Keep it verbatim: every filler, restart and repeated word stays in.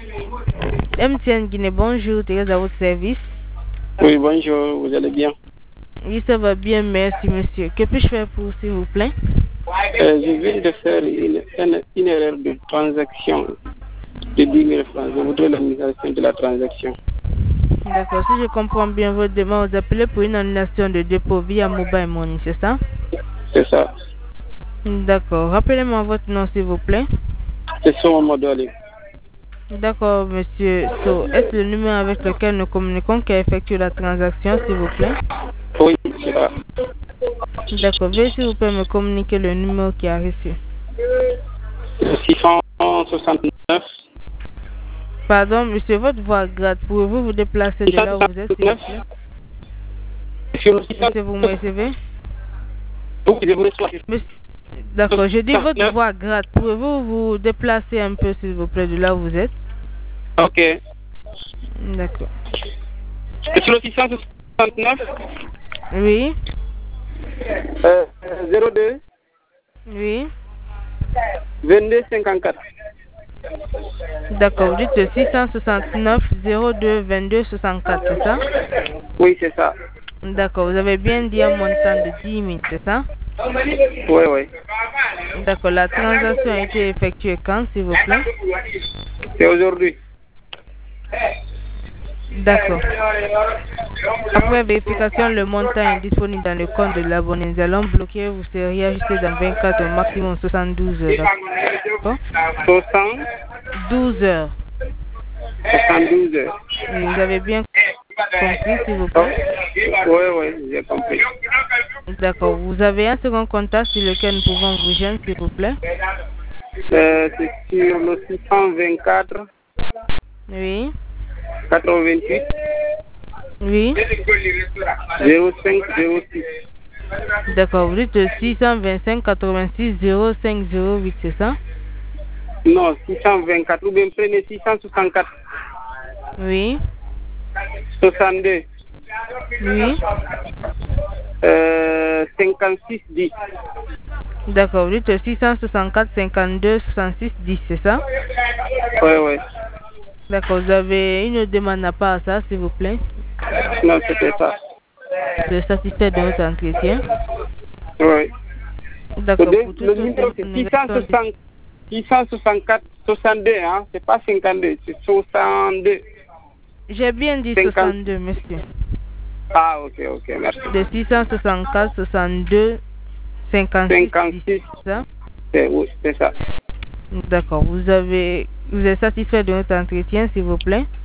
M T N Guinée, bonjour, Thérèse à votre service. Oui, bonjour, vous allez bien? Oui, ça va bien, merci monsieur. Que puis-je faire pour s'il vous plaît? euh, Je viens de faire une, une, une erreur de transaction de dix mille francs. Je voudrais l'annulation de la transaction. D'accord, si je comprends bien votre demande, vous appelez pour une annulation de dépôt via Mobile Money, c'est ça? C'est ça. D'accord, rappelez-moi votre nom s'il vous plaît. C'est son modèle. D'accord, monsieur. So, est-ce le numéro avec lequel nous communiquons qui a effectué la transaction, s'il vous plaît? Oui, c'est ça. D'accord, veuillez s'il vous plaît me communiquer le numéro qui a reçu. six cent soixante-neuf. Pardon, monsieur, votre voix gratte. Pouvez-vous vous déplacer de là où vous êtes, s'il vous plaît? Monsieur, vous me recevez? Oui, je vous reçois. D'accord, je dis votre voix gratte. Pouvez-vous vous déplacer un peu, s'il vous plaît, de là où vous êtes? Ok. D'accord. Sur le six cent soixante-neuf. Oui. Euh, zéro deux. Oui. vingt-deux cinquante-quatre. D'accord, vous dites le six cent soixante-neuf zéro deux vingt-deux soixante-quatre, c'est ça? Oui, c'est ça. D'accord, vous avez bien dit un montant de dix mille, c'est ça? Oui, oui. D'accord, la transaction a été effectuée quand, s'il vous plaît? C'est aujourd'hui. D'accord. Après vérification, le montant est disponible dans le compte de l'abonné. Nous allons bloquer, vous serez ajusté dans vingt-quatre au maximum soixante-douze heures. D'accord? soixante-douze heures. soixante-douze heures. Oui, vous avez bien compris, s'il vous plaît? Oui, oui, j'ai compris. D'accord. Vous avez un second contact sur lequel nous pouvons vous joindre, s'il vous plaît? Euh, c'est sur le six cent vingt-quatre. Oui. quatre-vingt-huit. Oui. zéro cinq zéro six. D'accord. Vous dites six cent vingt-cinq quatre-vingt-six zéro cinq zéro huit, c'est ça? Non, six cent vingt-quatre. Ou bien prenez six cent soixante-quatre. Oui. soixante-deux. Oui. Euh, cinquante-six dix. D'accord. Vous dites six cent soixante-quatre cinquante-deux soixante-six dix, c'est ça? Oui, oui. D'accord. Vous avez une demande à part à ça, s'il vous plaît? Non, c'était ça. Vous êtes satisfait de votre entretien? Oui. D'accord. Le, Pour le toute numéro, autre c'est information, six cent soixante-quatre soixante-deux, hein. C'est pas cinquante-deux, c'est soixante-deux. j'ai bien dit cinquante. soixante-deux, monsieur. Ah, ok, ok, merci. De six cent soixante-quatre soixante-deux cinquante-six, cinquante-six. c'est ça? C'est oui, c'est ça. D'accord. Vous avez, vous êtes satisfait de notre entretien, s'il vous plaît?